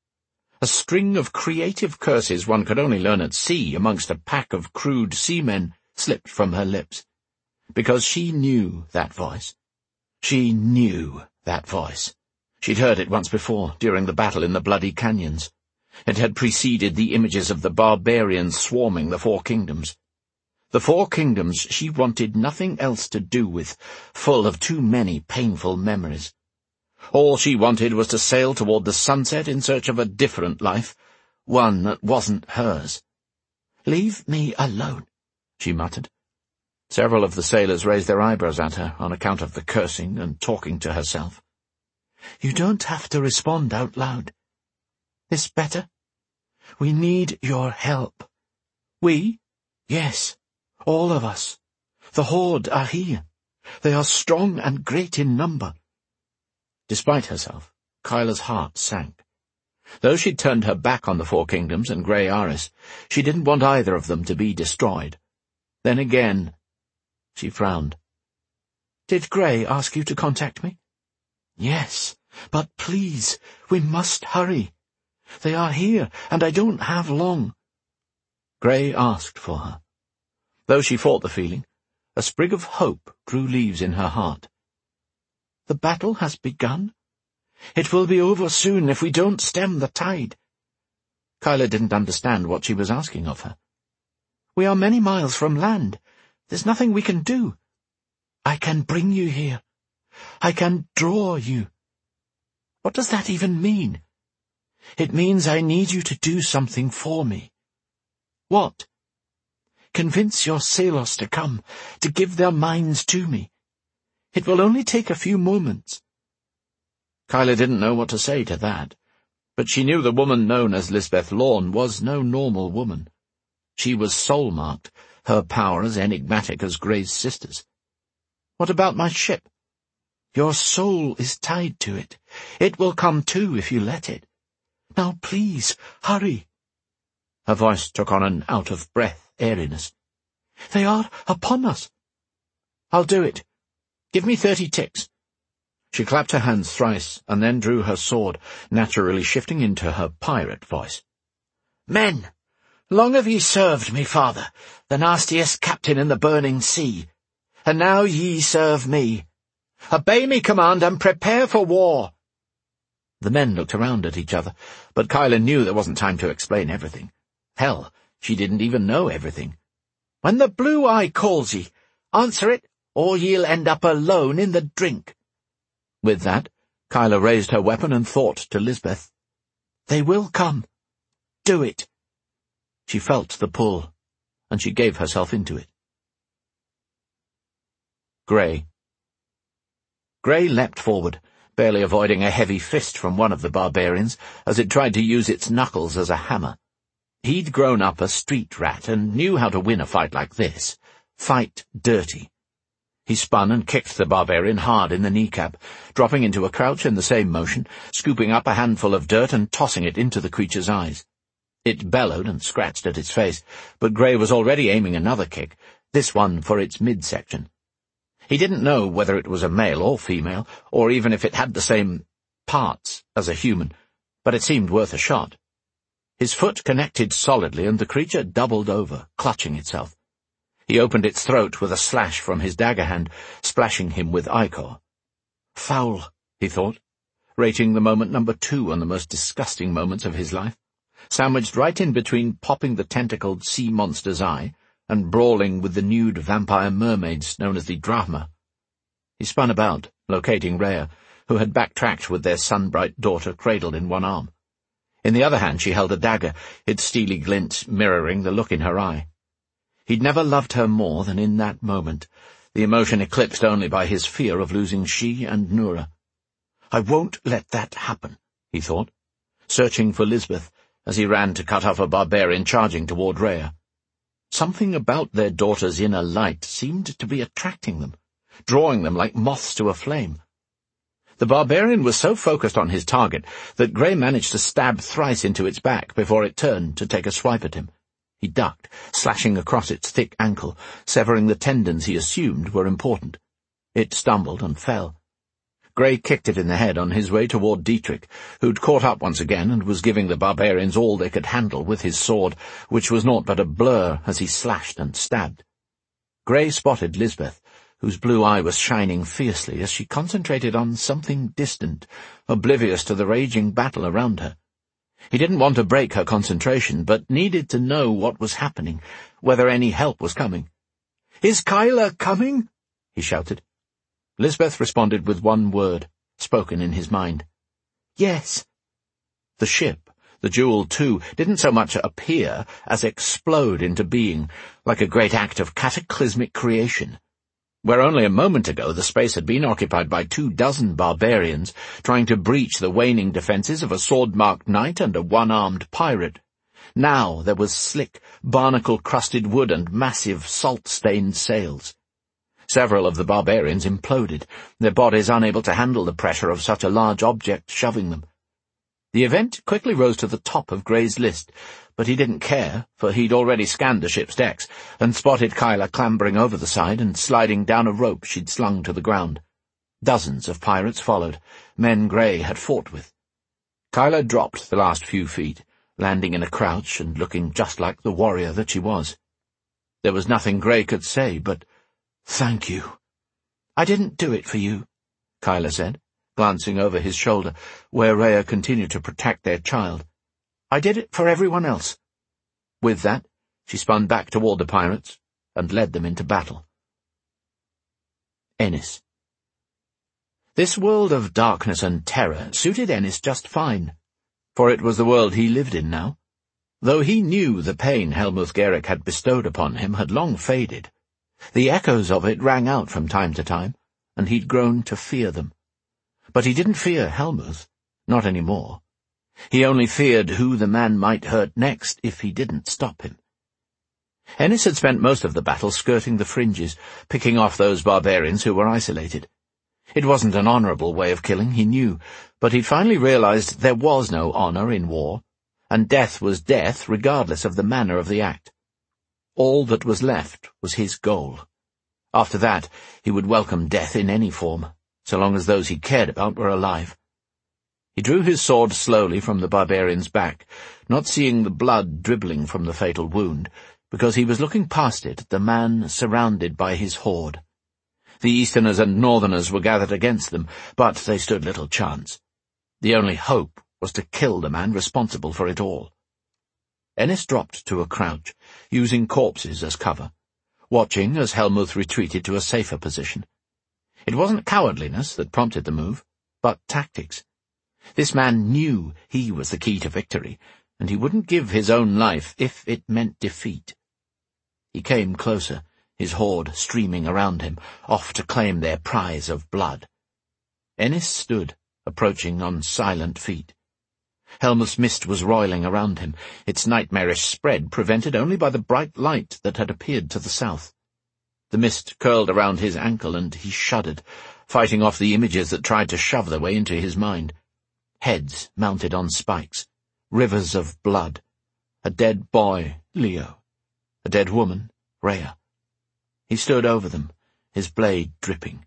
A string of creative curses one could only learn at sea amongst a pack of crude seamen slipped from her lips. Because she knew that voice. She knew that voice. She'd heard it once before, during the battle in the Bloody Canyons. It had preceded the images of the barbarians swarming the Four Kingdoms. The Four Kingdoms she wanted nothing else to do with, full of too many painful memories. All she wanted was to sail toward the sunset in search of a different life, one that wasn't hers. "Leave me alone," she muttered. Several of the sailors raised their eyebrows at her on account of the cursing and talking to herself. "You don't have to respond out loud. This better? We need your help." "We?" "Yes, all of us. The Horde are here. They are strong and great in number." Despite herself, Kyla's heart sank. Though she'd turned her back on the Four Kingdoms and Grey Aris, she didn't want either of them to be destroyed. Then again, she frowned. "Did Grey ask you to contact me?" "Yes, but please, we must hurry. They are here, and I don't have long." Grey asked for her. Though she fought the feeling, a sprig of hope grew leaves in her heart. "The battle has begun? It will be over soon if we don't stem the tide." Kyla didn't understand what she was asking of her. "We are many miles from land. There's nothing we can do. I can bring you here. I can draw you." "What does that even mean?" "It means I need you to do something for me." "What?" "Convince your sailors to come, to give their minds to me. It will only take a few moments." Kyla didn't know what to say to that, but she knew the woman known as Lisbeth Lorne was no normal woman. She was soul-marked, her power as enigmatic as Grey's sister's. "What about my ship?" "Your soul is tied to it. It will come too if you let it. Now please, hurry." Her voice took on an out-of-breath airiness. "They are upon us." "I'll do it. Give me thirty ticks." She clapped her hands thrice, and then drew her sword, naturally shifting into her pirate voice. "Men, long have ye served me father, the nastiest captain in the burning sea, and now ye serve me. Obey me command and prepare for war." The men looked around at each other, but Kyla knew there wasn't time to explain everything. Hell, she didn't even know everything. "When the blue eye calls ye, answer it, or ye'll end up alone in the drink." With that, Kyla raised her weapon and thought to Lisbeth. "They will come. Do it." She felt the pull, and she gave herself into it. Grey. Grey leapt forward, barely avoiding a heavy fist from one of the barbarians as it tried to use its knuckles as a hammer. He'd grown up a street rat and knew how to win a fight like this. Fight dirty. He spun and kicked the barbarian hard in the kneecap, dropping into a crouch in the same motion, scooping up a handful of dirt and tossing it into the creature's eyes. It bellowed and scratched at its face, but Grey was already aiming another kick, this one for its midsection. He didn't know whether it was a male or female, or even if it had the same parts as a human, but it seemed worth a shot. His foot connected solidly, and the creature doubled over, clutching itself. He opened its throat with a slash from his dagger hand, splashing him with ichor. Foul, he thought, rating the moment number two on the most disgusting moments of his life, sandwiched right in between popping the tentacled sea monster's eye and brawling with the nude vampire mermaids known as the Drachma. He spun about, locating Rhea, who had backtracked with their sun-bright daughter cradled in one arm. In the other hand she held a dagger, its steely glint mirroring the look in her eye. He'd never loved her more than in that moment, the emotion eclipsed only by his fear of losing she and Nura. "I won't let that happen," he thought, searching for Lisbeth as he ran to cut off a barbarian charging toward Rhea. Something about their daughter's inner light seemed to be attracting them, drawing them like moths to a flame. The barbarian was so focused on his target that Grey managed to stab thrice into its back before it turned to take a swipe at him. He ducked, slashing across its thick ankle, severing the tendons he assumed were important. It stumbled and fell. Grey kicked it in the head on his way toward Dietrich, who'd caught up once again and was giving the barbarians all they could handle with his sword, which was naught but a blur as he slashed and stabbed. Grey spotted Lisbeth, whose blue eye was shining fiercely as she concentrated on something distant, oblivious to the raging battle around her. He didn't want to break her concentration, but needed to know what was happening, whether any help was coming. "Is Kyla coming?" he shouted. Lisbeth responded with one word, spoken in his mind. "Yes." The ship, the Jewel too, didn't so much appear as explode into being, like a great act of cataclysmic creation. Where only a moment ago the space had been occupied by two dozen barbarians trying to breach the waning defences of a sword-marked knight and a one-armed pirate. Now there was slick, barnacle-crusted wood and massive, salt-stained sails. Several of the barbarians imploded, their bodies unable to handle the pressure of such a large object shoving them. The event quickly rose to the top of Grey's list, but he didn't care, for he'd already scanned the ship's decks and spotted Kyla clambering over the side and sliding down a rope she'd slung to the ground. Dozens of pirates followed, men Grey had fought with. Kyla dropped the last few feet, landing in a crouch and looking just like the warrior that she was. There was nothing Grey could say but, "Thank you." "I didn't do it for you," Kyla said, glancing over his shoulder, where Rhea continued to protect their child. "I did it for everyone else." With that, she spun back toward the pirates and led them into battle. Ennis. This world of darkness and terror suited Ennis just fine, for it was the world he lived in now. Though he knew the pain Helmuth Garrick had bestowed upon him had long faded, the echoes of it rang out from time to time, and he'd grown to fear them. But he didn't fear Helmuth, not any more. He only feared who the man might hurt next if he didn't stop him. Ennis had spent most of the battle skirting the fringes, picking off those barbarians who were isolated. It wasn't an honorable way of killing, he knew, but he'd finally realized there was no honor in war, and death was death regardless of the manner of the act. All that was left was his goal. After that, he would welcome death in any form, so long as those he cared about were alive. He drew his sword slowly from the barbarian's back, not seeing the blood dribbling from the fatal wound, because he was looking past it at the man surrounded by his horde. The Easterners and Northerners were gathered against them, but they stood little chance. The only hope was to kill the man responsible for it all. Ennis dropped to a crouch, using corpses as cover, watching as Helmuth retreated to a safer position. It wasn't cowardliness that prompted the move, but tactics. This man knew he was the key to victory, and he wouldn't give his own life if it meant defeat. He came closer, his horde streaming around him, off to claim their prize of blood. Ennis stood, approaching on silent feet. Helmuth's mist was roiling around him, its nightmarish spread prevented only by the bright light that had appeared to the south. The mist curled around his ankle, and he shuddered, fighting off the images that tried to shove their way into his mind. Heads mounted on spikes, rivers of blood, a dead boy, Leo, a dead woman, Rhea. He stood over them, his blade dripping.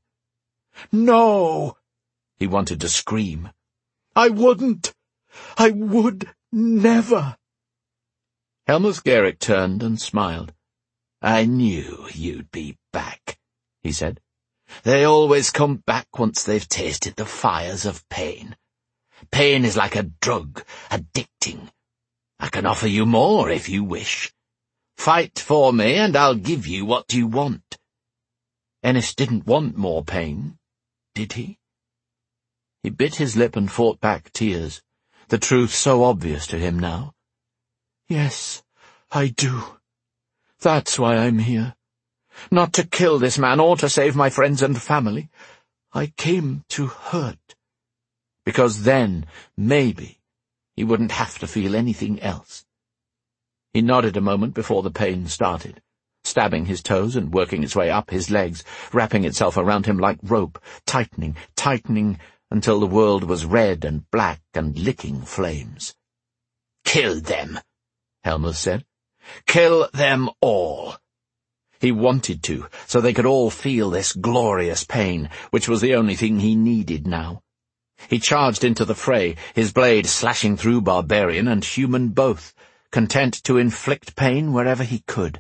"No!" He wanted to scream. "I wouldn't! I would never!" Helmuth Garrick turned and smiled. "I knew you'd be back," he said. "They always come back once they've tasted the fires of pain. Pain is like a drug, addicting. I can offer you more if you wish. Fight for me, and I'll give you what you want." Ennis didn't want more pain, did he? He bit his lip and fought back tears, the truth so obvious to him now. "Yes, I do. That's why I'm here. Not to kill this man or to save my friends and family. I came to hurt. Because then, maybe, he wouldn't have to feel anything else." He nodded a moment before the pain started, stabbing his toes and working its way up his legs, wrapping itself around him like rope, tightening, tightening, until the world was red and black and licking flames. "Kill them," Helmuth said. "Kill them all." He wanted to, so they could all feel this glorious pain, which was the only thing he needed now. He charged into the fray, his blade slashing through barbarian and human both, content to inflict pain wherever he could.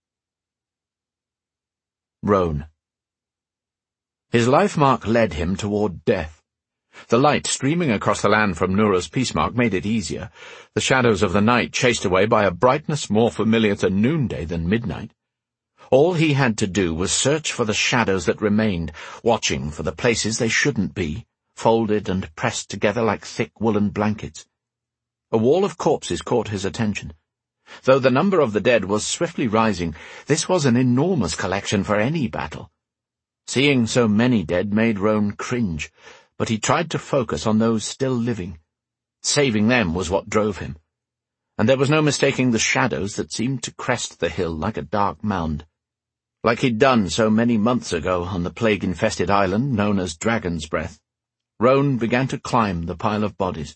Roan. His life mark led him toward death. The light streaming across the land from Nura's peace mark made it easier, the shadows of the night chased away by a brightness more familiar to noonday than midnight. All he had to do was search for the shadows that remained, watching for the places they shouldn't be, folded and pressed together like thick woolen blankets. A wall of corpses caught his attention. Though the number of the dead was swiftly rising, this was an enormous collection for any battle. Seeing so many dead made Roan cringe, but he tried to focus on those still living. Saving them was what drove him. And there was no mistaking the shadows that seemed to crest the hill like a dark mound. Like he'd done so many months ago on the plague-infested island known as Dragon's Breath, Roan began to climb the pile of bodies.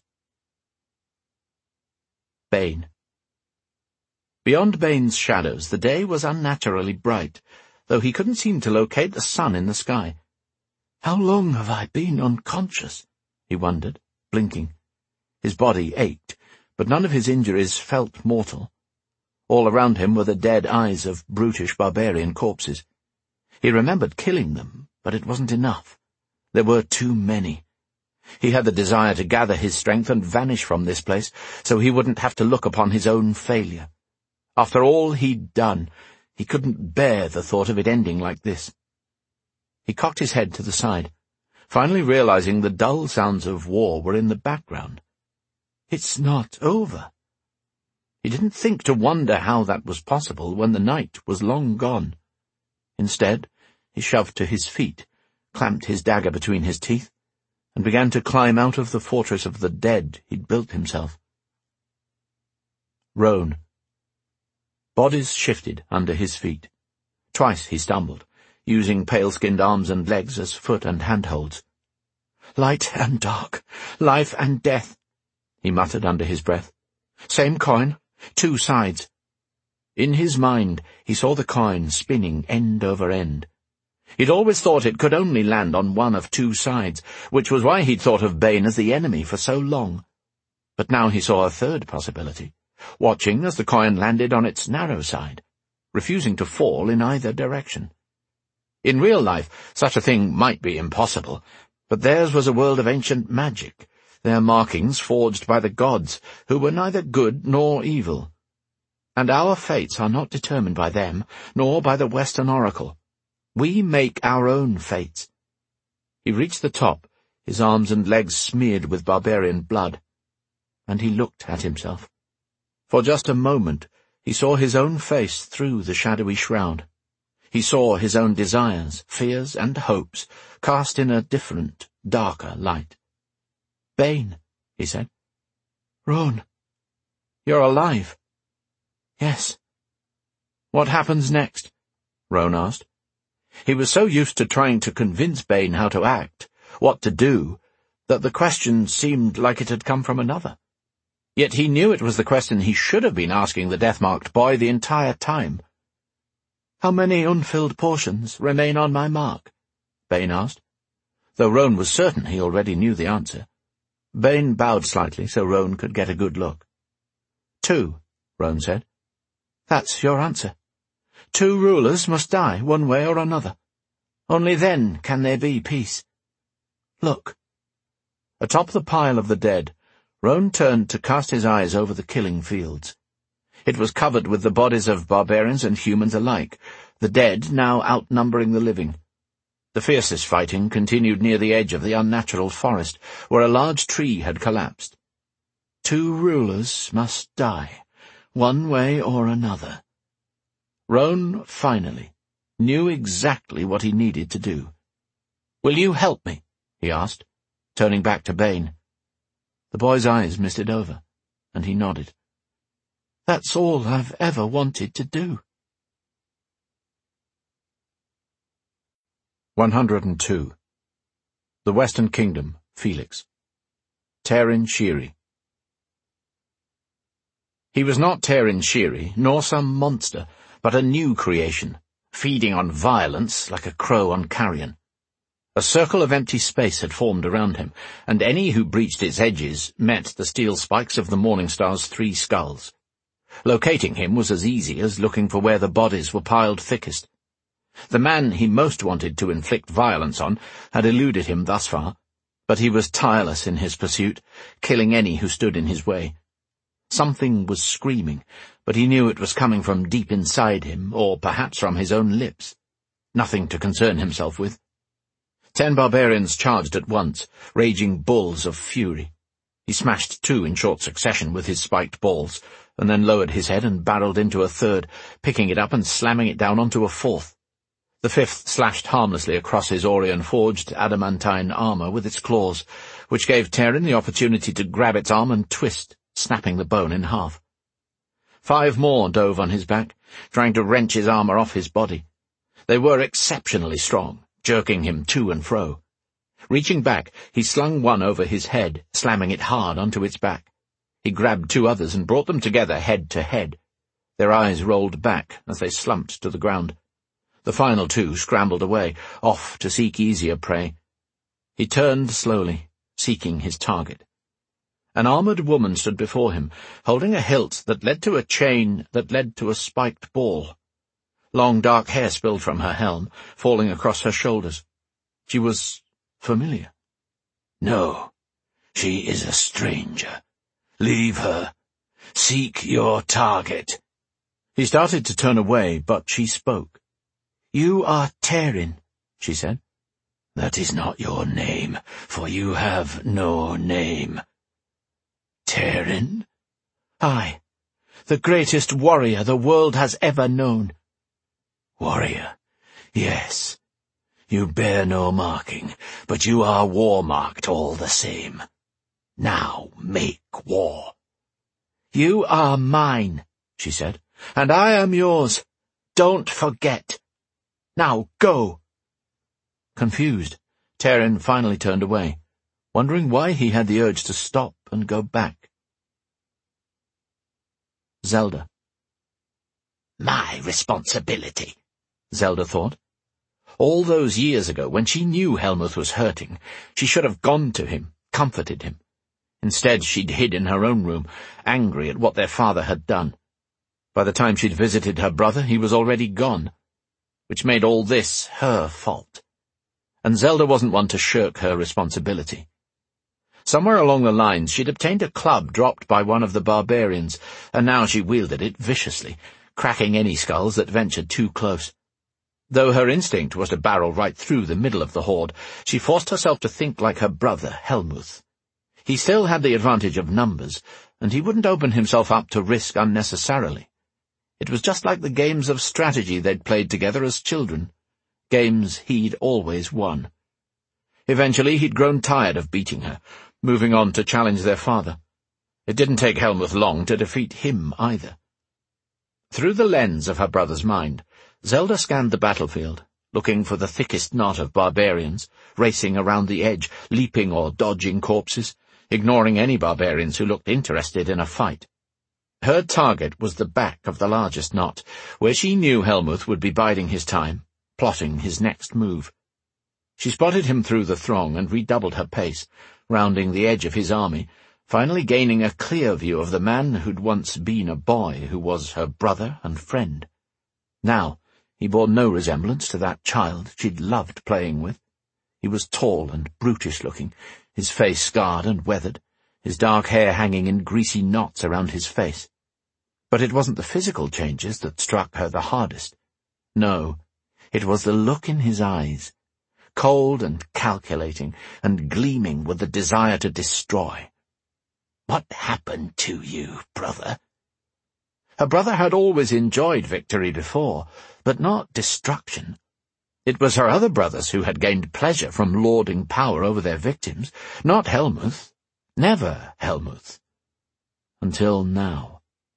Bane. Beyond Bane's shadows, the day was unnaturally bright, though he couldn't seem to locate the sun in the sky. "How long have I been unconscious?" he wondered, blinking. His body ached, but none of his injuries felt mortal. All around him were the dead eyes of brutish barbarian corpses. He remembered killing them, but it wasn't enough. There were too many. He had the desire to gather his strength and vanish from this place, so he wouldn't have to look upon his own failure. After all he'd done, he couldn't bear the thought of it ending like this. He cocked his head to the side, finally realizing the dull sounds of war were in the background. It's not over. He didn't think to wonder how that was possible when the night was long gone. Instead, he shoved to his feet, clamped his dagger between his teeth, and began to climb out of the fortress of the dead he'd built himself. Roan. Bodies shifted under his feet. Twice he stumbled, using pale-skinned arms and legs as foot and handholds. "Light and dark, life and death," he muttered under his breath. "Same coin, two sides." In his mind, he saw the coin spinning end over end. He'd always thought it could only land on one of two sides, which was why he'd thought of Bane as the enemy for so long. But now he saw a third possibility, watching as the coin landed on its narrow side, refusing to fall in either direction. In real life, such a thing might be impossible, but theirs was a world of ancient magic, their markings forged by the gods, who were neither good nor evil. And our fates are not determined by them, nor by the Western Oracle. We make our own fates. He reached the top, his arms and legs smeared with barbarian blood, and he looked at himself. For just a moment, he saw his own face through the shadowy shroud. He saw his own desires, fears, and hopes cast in a different, darker light. "Bane," he said. "Roan, you're alive." "Yes." "What happens next?" Roan asked. He was so used to trying to convince Bane how to act, what to do, that the question seemed like it had come from another. Yet he knew it was the question he should have been asking the death-marked boy the entire time. "How many unfilled portions remain on my mark?" Bane asked, though Roan was certain he already knew the answer. Bane bowed slightly so Roan could get a good look. "Two," Roan said. "That's your answer. Two rulers must die, one way or another. Only then can there be peace. Look." Atop the pile of the dead, Roan turned to cast his eyes over the killing fields. It was covered with the bodies of barbarians and humans alike, the dead now outnumbering the living. The fiercest fighting continued near the edge of the unnatural forest, where a large tree had collapsed. Two rulers must die, one way or another. Roan, finally, knew exactly what he needed to do. "Will you help me?" he asked, turning back to Bane. The boy's eyes misted over, and he nodded. "That's all I've ever wanted to do." one hundred two. The Western Kingdom, Felix. Terin Shiri. He was not Terin Shiri, nor some monster, but a new creation, feeding on violence like a crow on carrion. A circle of empty space had formed around him, and any who breached its edges met the steel spikes of the Morningstar's three skulls. Locating him was as easy as looking for where the bodies were piled thickest. The man he most wanted to inflict violence on had eluded him thus far, but he was tireless in his pursuit, killing any who stood in his way. Something was screaming, but he knew it was coming from deep inside him, or perhaps from his own lips. Nothing to concern himself with. Ten barbarians charged at once, raging bulls of fury. He smashed two in short succession with his spiked balls, and then lowered his head and barreled into a third, picking it up and slamming it down onto a fourth. The fifth slashed harmlessly across his Orion-forged adamantine armor with its claws, which gave Terin the opportunity to grab its arm and twist, snapping the bone in half. Five more dove on his back, trying to wrench his armor off his body. They were exceptionally strong, jerking him to and fro. Reaching back, he slung one over his head, slamming it hard onto its back. He grabbed two others and brought them together head to head. Their eyes rolled back as they slumped to the ground. The final two scrambled away, off to seek easier prey. He turned slowly, seeking his target. An armoured woman stood before him, holding a hilt that led to a chain that led to a spiked ball. Long dark hair spilled from her helm, falling across her shoulders. She was familiar. No, she is a stranger. Leave her. Seek your target. He started to turn away, but she spoke. You are Tairyn, she said. That is not your name, for you have no name. Tairyn? Aye, the greatest warrior the world has ever known. Warrior, yes. You bear no marking, but you are war-marked all the same. Now make war. You are mine, she said, and I am yours. Don't forget. Now go. Confused, Tairyn finally turned away, wondering why he had the urge to stop and go back. Zelda. My responsibility, Zelda thought. All those years ago, when she knew Helmuth was hurting, she should have gone to him, comforted him. Instead, she'd hid in her own room, angry at what their father had done. By the time she'd visited her brother, he was already gone, which made all this her fault. And Zelda wasn't one to shirk her responsibility. Somewhere along the lines, she'd obtained a club dropped by one of the barbarians, and now she wielded it viciously, cracking any skulls that ventured too close. Though her instinct was to barrel right through the middle of the horde, she forced herself to think like her brother, Helmuth. He still had the advantage of numbers, and he wouldn't open himself up to risk unnecessarily. It was just like the games of strategy they'd played together as children, games he'd always won. Eventually he'd grown tired of beating her, moving on to challenge their father. It didn't take Helmuth long to defeat him either. Through the lens of her brother's mind, Zelda scanned the battlefield, looking for the thickest knot of barbarians, racing around the edge, leaping or dodging corpses, ignoring any barbarians who looked interested in a fight. Her target was the back of the largest knot, where she knew Helmuth would be biding his time, plotting his next move. She spotted him through the throng and redoubled her pace, rounding the edge of his army, finally gaining a clear view of the man who'd once been a boy who was her brother and friend. Now, he bore no resemblance to that child she'd loved playing with. He was tall and brutish-looking, his face scarred and weathered, his dark hair hanging in greasy knots around his face. But it wasn't the physical changes that struck her the hardest. No, it was the look in his eyes, cold and calculating and gleaming with the desire to destroy. What happened to you, brother? Her brother had always enjoyed victory before, but not destruction. It was her other brothers who had gained pleasure from lording power over their victims, not Helmuth. Never Helmuth. Until now.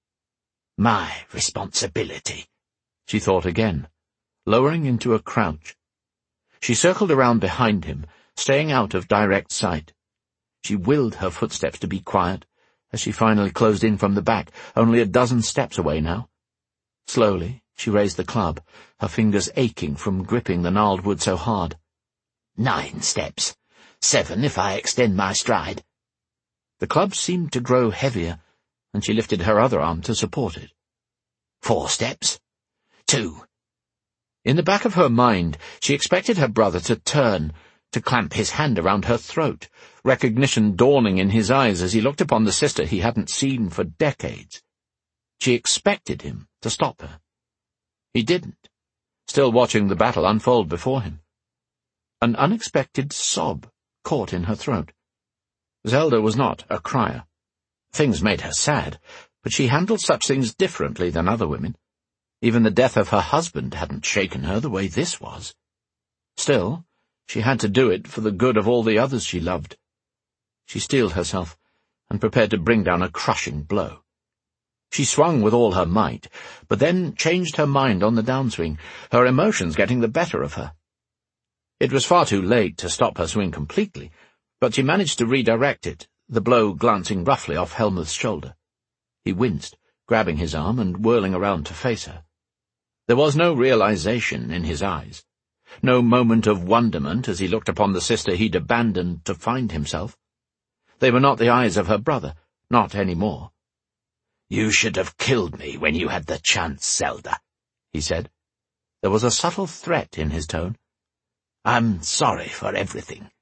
My responsibility, she thought again, lowering into a crouch. She circled around behind him, staying out of direct sight. She willed her footsteps to be quiet, as she finally closed in from the back, only a dozen steps away now. Slowly, she raised the club, her fingers aching from gripping the gnarled wood so hard. Nine steps. Seven if I extend my stride. The club seemed to grow heavier, and she lifted her other arm to support it. Four steps. Two. In the back of her mind, she expected her brother to turn, to clamp his hand around her throat, recognition dawning in his eyes as he looked upon the sister he hadn't seen for decades. She expected him to stop her. He didn't, still watching the battle unfold before him. An unexpected sob caught in her throat. Zelda was not a crier. Things made her sad, but she handled such things differently than other women. Even the death of her husband hadn't shaken her the way this was. Still, she had to do it for the good of all the others she loved. She steeled herself and prepared to bring down a crushing blow. She swung with all her might, but then changed her mind on the downswing, her emotions getting the better of her. It was far too late to stop her swing completely, but she managed to redirect it, the blow glancing roughly off Helmuth's shoulder. He winced, grabbing his arm and whirling around to face her. There was no realization in his eyes, no moment of wonderment as he looked upon the sister he'd abandoned to find himself. They were not the eyes of her brother, not any more. "You should have killed me when you had the chance, Zelda," he said. There was a subtle threat in his tone. "I'm sorry for everything.